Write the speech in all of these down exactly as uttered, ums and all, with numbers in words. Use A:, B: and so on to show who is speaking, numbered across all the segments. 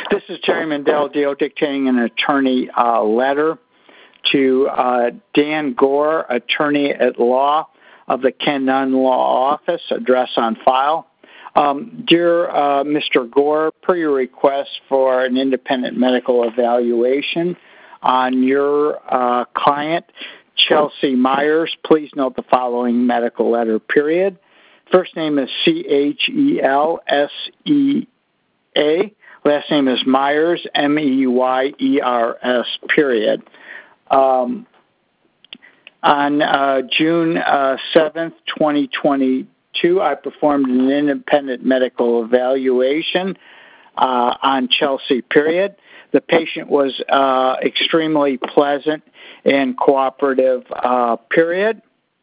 A: This is Terry Mandel Dio dictating an attorney uh, letter to uh, Dan Gore, attorney at law of the Ken Nunn Law Office, address on file. Um, dear uh, Mister Gore, per your request for an independent medical evaluation on your uh, client, Chelsea Myers, please note the following medical letter, period. First name is C H E L S E A. Last name is Myers, M E Y E R S, period. Um, on uh, June uh, seventh, twenty twenty-two, I performed an independent medical evaluation uh, on Chelsea, period. The patient was uh, extremely pleasant and cooperative, uh, period.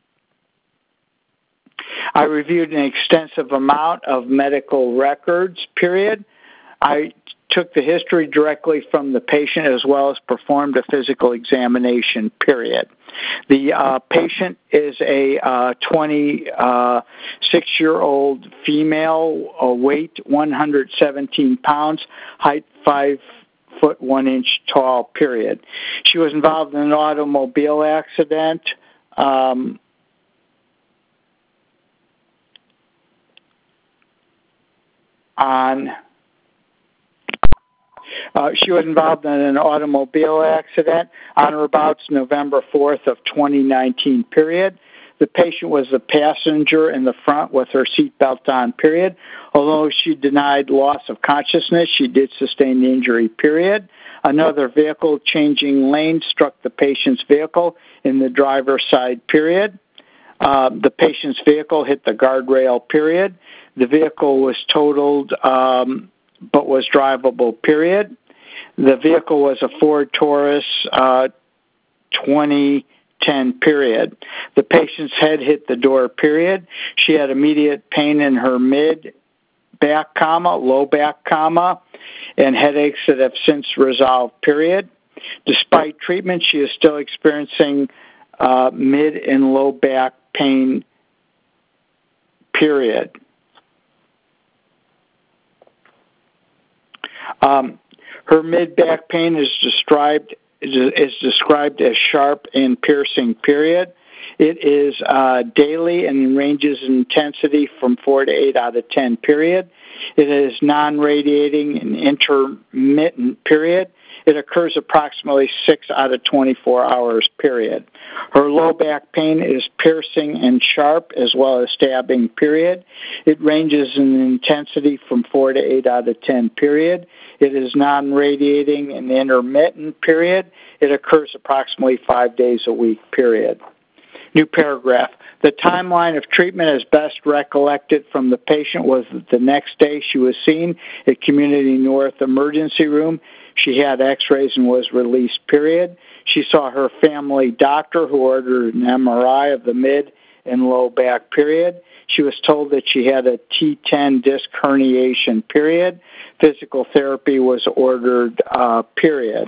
A: I reviewed an extensive amount of medical records, period. I took the history directly from the patient as well as performed a physical examination, period. The uh, patient is a uh, twenty-six-year-old female, uh, weight one hundred seventeen pounds, height five foot one inch tall, period. She was involved in an automobile accident. Um, on Uh, she was involved in an automobile accident on or about November fourth of twenty nineteen, period. The patient was the passenger in the front with her seatbelt on, period. Although she denied loss of consciousness, she did sustain the injury, period. Another vehicle changing lanes struck the patient's vehicle in the driver's side, period. Uh, the patient's vehicle hit the guardrail, period. The vehicle was totaled um, but was drivable, period. The vehicle was a Ford Taurus uh, twenty ten, period. The patient's head hit the door, period. She had immediate pain in her mid back, comma, low back, comma, and headaches that have since resolved, period. Despite treatment, she is still experiencing uh, mid and low back pain, period. Um, her mid-back pain is described is described as sharp and piercing, period. It is uh, daily and ranges in intensity from four to eight out of ten, period. It is non-radiating and intermittent, period. It occurs approximately six out of twenty-four hours, period. Her low back pain is piercing and sharp as well as stabbing, period. It ranges in intensity from four to eight out of ten, period. It is non-radiating and intermittent, period. It occurs approximately five days a week, period. New paragraph. The timeline of treatment as best recollected from the patient was that the next day she was seen at Community North Emergency Room. She had x-rays and was released, period. She saw her family doctor who ordered an M R I of the mid and low back, period. She was told that she had a T ten disc herniation, period. Physical therapy was ordered, uh, period.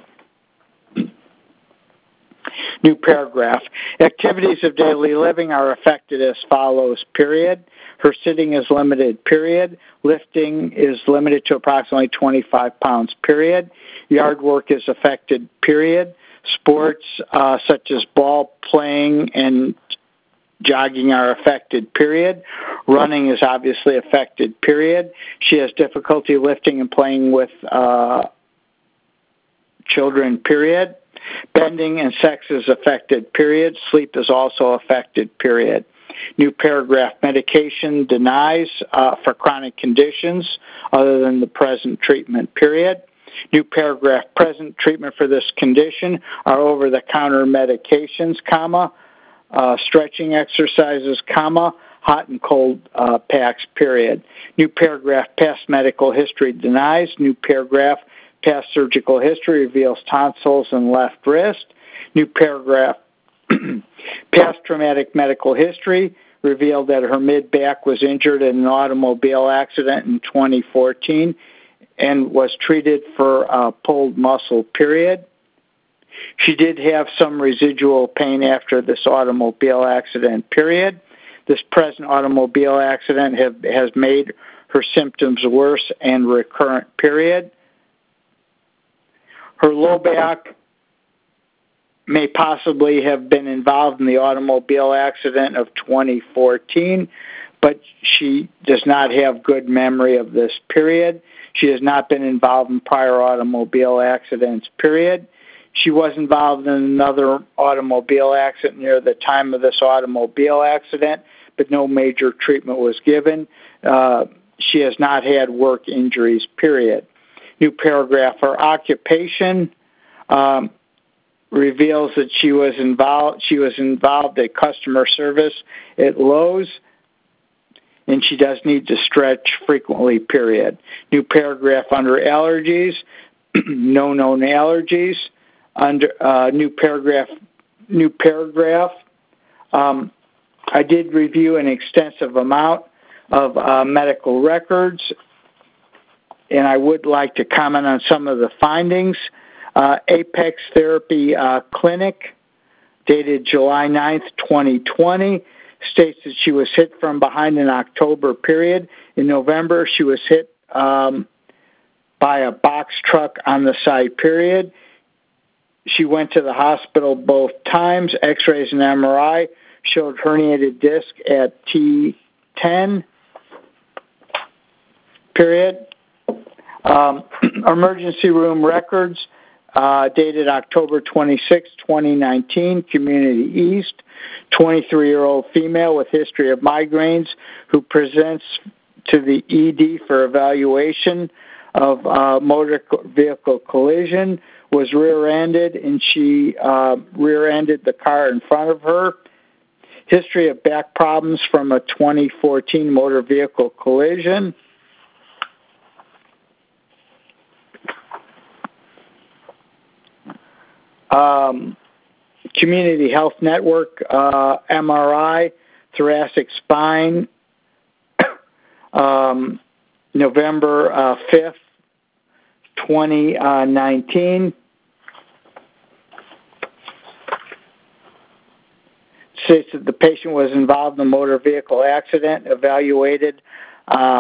A: New paragraph. Activities of daily living are affected as follows, period. Her sitting is limited, period. Lifting is limited to approximately twenty-five pounds, period. Yard work is affected, period. Sports uh, such as ball playing and jogging are affected, period. Running is obviously affected, period. She has difficulty lifting and playing with uh, children, period. Bending and sex is affected, period. Sleep is also affected, period. New paragraph. Medication denies uh, for chronic conditions other than the present treatment, period. New paragraph. Present treatment for this condition are over-the-counter medications, comma, uh, stretching exercises, comma, hot and cold uh, packs, period. New paragraph. Past medical history denies. New paragraph. Past surgical history reveals tonsils and left wrist. New paragraph. Past traumatic medical history revealed that her mid-back was injured in an automobile accident in twenty fourteen and was treated for uh, pulled muscle, period. She did have some residual pain after this automobile accident, period. This present automobile accident have, has made her symptoms worse and recurrent, period. Her low back may possibly have been involved in the automobile accident of twenty fourteen, but she does not have good memory of this period. She has not been involved in prior automobile accidents, period. She was involved in another automobile accident near the time of this automobile accident, but no major treatment was given. Uh, she has not had work injuries, period. New paragraph, her occupation um, reveals that she was involved she was involved in customer service at Lowe's, and she does need to stretch frequently, period. New paragraph under allergies, no known allergies. Under uh, new paragraph, new paragraph. Um, I did review an extensive amount of uh, medical records, and I would like to comment on some of the findings. Uh, Apex Therapy uh, Clinic, dated July ninth, twenty twenty, states that she was hit from behind in October, period. In November, she was hit um, by a box truck on the side, period. She went to the hospital both times. X-rays and M R I showed herniated disc at T ten, period. Um, emergency room records, uh, dated October twenty-sixth, twenty nineteen, Community East, twenty-three-year-old female with history of migraines who presents to the E D for evaluation of uh, motor vehicle collision, was rear-ended, and she uh, rear-ended the car in front of her. History of back problems from a twenty fourteen motor vehicle collision. Um, Community Health Network, uh, M R I, thoracic spine, um, November uh, fifth, twenty nineteen. States that the patient was involved in a motor vehicle accident, evaluated uh,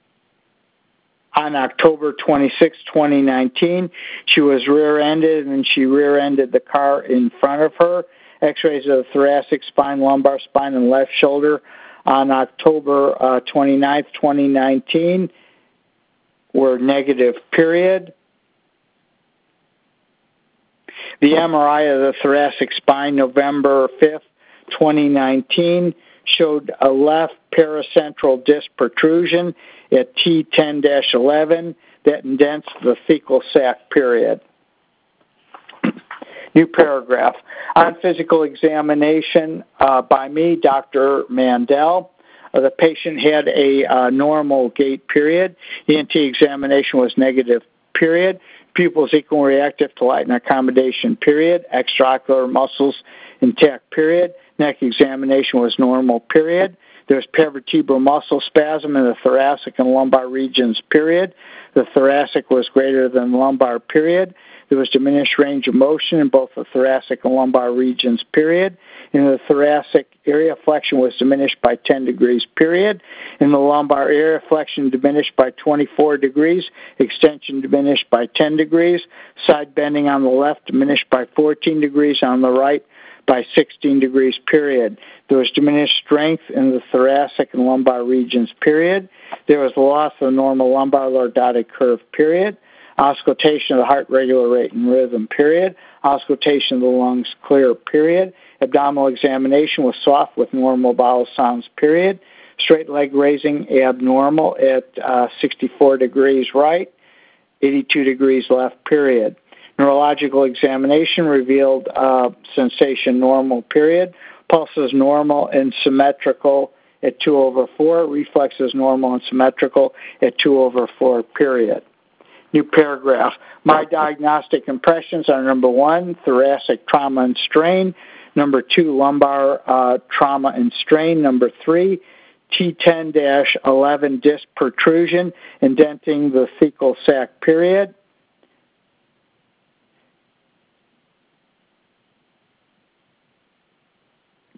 A: on October twenty-sixth, twenty nineteen. She was rear-ended, and she rear-ended the car in front of her. X-rays of the thoracic spine, lumbar spine, and left shoulder on October uh, twenty-ninth, twenty nineteen were negative, period. The M R I of the thoracic spine, November fifth, twenty nineteen, showed a left paracentral disc protrusion at T ten dash eleven that indents the thecal sac, period. New paragraph. On physical examination uh, by me, Doctor Mandel, uh, the patient had a uh, normal gait, period. E N T examination was negative, period. Pupils equal and reactive to light and accommodation, period. Extraocular muscles intact, period. Neck examination was normal, period. There's paravertebral muscle spasm in the thoracic and lumbar regions, period. The thoracic was greater than lumbar, period. There was diminished range of motion in both the thoracic and lumbar regions, period. In the thoracic, area flexion was diminished by ten degrees, period. In the lumbar, area flexion diminished by twenty-four degrees, extension diminished by ten degrees, side bending on the left diminished by fourteen degrees, on the right by sixteen degrees, period. There was diminished strength in the thoracic and lumbar regions, period. There was loss of the normal lumbar lordotic curve, period. Auscultation of the heart regular rate and rhythm, period. Auscultation of the lungs clear, period. Abdominal examination was soft with normal bowel sounds, period. Straight leg raising abnormal at uh, sixty-four degrees right, eighty-two degrees left, period. Neurological examination revealed uh, sensation normal, period. Pulses normal and symmetrical at two over four. Reflexes normal and symmetrical at two over four, period. New paragraph. My diagnostic impressions are number one, thoracic trauma and strain. Number two, lumbar uh, trauma and strain. Number three, T ten dash eleven disc protrusion indenting the thecal sac, period.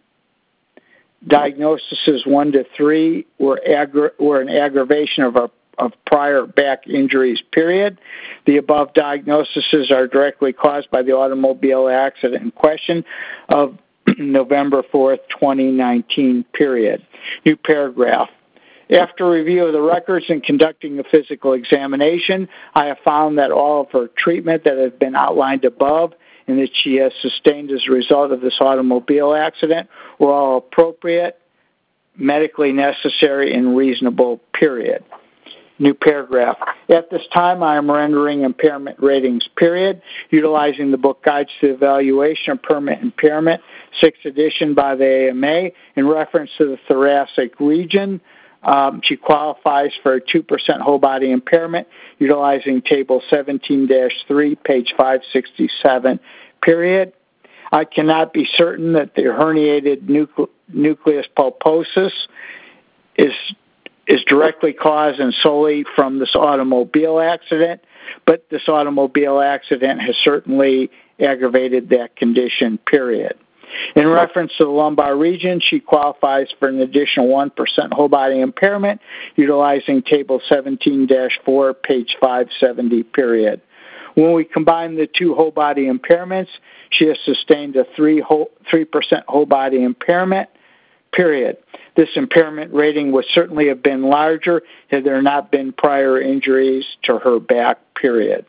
A: Diagnoses one to three were, aggra- were an aggravation of a of prior back injuries, period. The above diagnoses are directly caused by the automobile accident in question of November fourth, twenty nineteen, period. New paragraph. After review of the records and conducting a physical examination, I have found that all of her treatment that has been outlined above and that she has sustained as a result of this automobile accident were all appropriate, medically necessary, and reasonable, period. New paragraph. At this time, I am rendering impairment ratings, period, utilizing the book Guides to the Evaluation of Permanent Impairment, sixth edition by the A M A, in reference to the thoracic region. Um, she qualifies for a two percent whole body impairment, utilizing Table seventeen dash three, page five sixty-seven, period. I cannot be certain that the herniated nucle- nucleus pulposus is is directly caused and solely from this automobile accident, but this automobile accident has certainly aggravated that condition, period. In reference to the lumbar region, she qualifies for an additional one percent whole body impairment, utilizing Table seventeen dash four, page five seventy, period. When we combine the two whole body impairments, she has sustained a three whole, three percent whole body impairment, period. This impairment rating would certainly have been larger had there not been prior injuries to her back, period.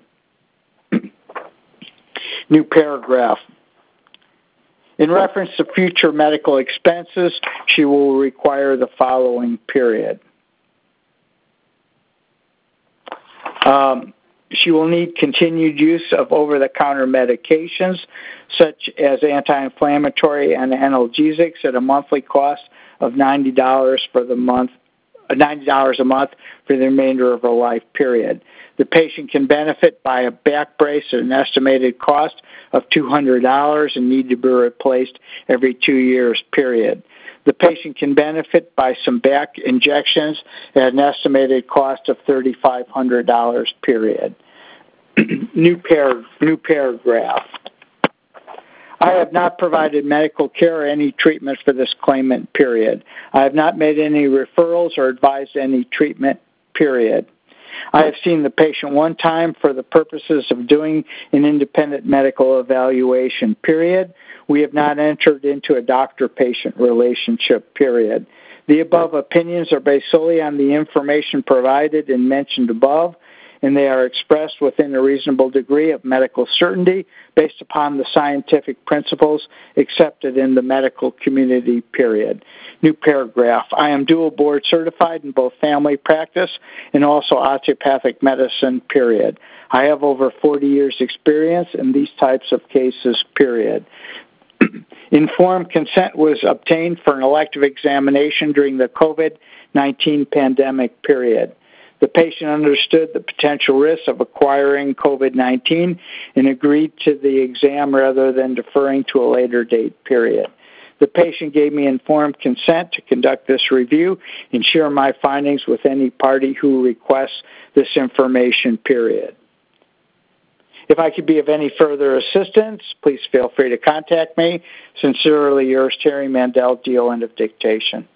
A: New paragraph. In reference to future medical expenses, she will require the following, period. Um, she will need continued use of over-the-counter medications, such as anti-inflammatory and analgesics, at a monthly cost of ninety dollars for the month, ninety dollars a month for the remainder of her life, period. The patient can benefit by a back brace at an estimated cost of two hundred dollars and need to be replaced every two years, period. The patient can benefit by some back injections at an estimated cost of three thousand five hundred dollars, period. new, par- new paragraph. I have not provided medical care or any treatment for this claimant, period. I have not made any referrals or advised any treatment, period. I have seen the patient one time for the purposes of doing an independent medical evaluation, period. We have not entered into a doctor-patient relationship, period. The above opinions are based solely on the information provided and mentioned above, and they are expressed within a reasonable degree of medical certainty based upon the scientific principles accepted in the medical community, period. New paragraph. I am dual board certified in both family practice and also osteopathic medicine, period. I have over forty years experience in these types of cases, period. Informed consent was obtained for an elective examination during the COVID nineteen pandemic, period. The patient understood the potential risks of acquiring COVID nineteen and agreed to the exam rather than deferring to a later date, period. The patient gave me informed consent to conduct this review and share my findings with any party who requests this information, period. If I could be of any further assistance, please feel free to contact me. Sincerely yours, Terry Mandel, D O End of dictation.